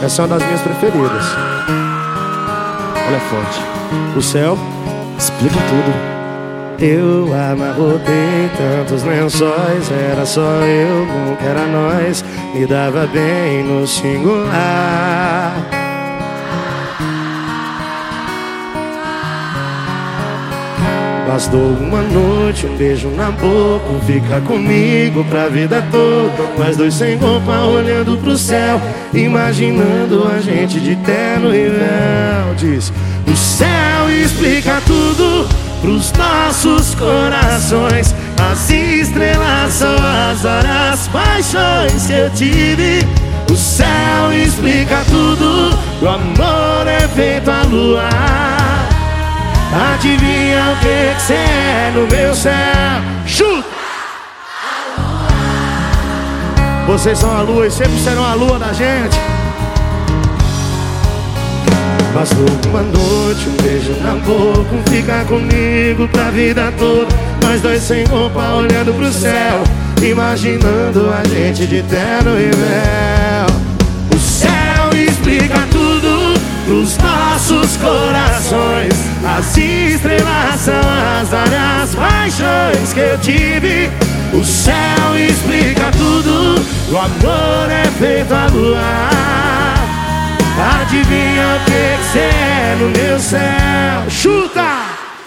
Essa é uma das minhas preferidas. Olha forte. O céu explica tudo. Eu amarrotei tantos lençóis, era só eu, nunca era nós. Me dava bem no singular. Bastou uma noite, um beijo na boca, fica comigo pra vida toda. Nós dois sem roupa, olhando pro céu, imaginando a gente de terno e véu. Diz: o céu explica tudo pros nossos corações. As estrelas são as horas, paixões que eu tive. O céu explica tudo, o amor é feito a luar. Adivinha o que cê é no meu céu? Chuta! Vocês são a lua e sempre serão a lua da gente. Bastou uma noite, um beijo na boca, ficar comigo pra vida toda. Nós dois sem roupa, olhando pro céu, imaginando a gente de terno e véu. O céu explica tudo pros nossos corações. As estrelas são as várias paixões que eu tive. O céu explica tudo, o amor é feito a luar. Adivinha o que cê é no meu céu? Chuta!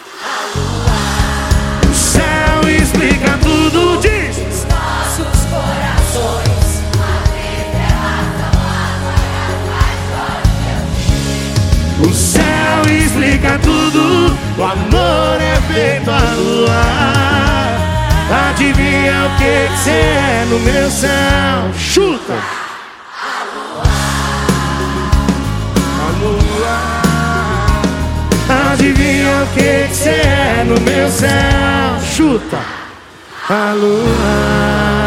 O céu explica tudo, diz! Os nossos corações, as estrelas são as várias paixões que eu tive. O céu explica tudo, o amor é feito a luar. Adivinha o que cê é no meu céu? Chuta! Adivinha o que cê é no meu céu? Chuta! A lua.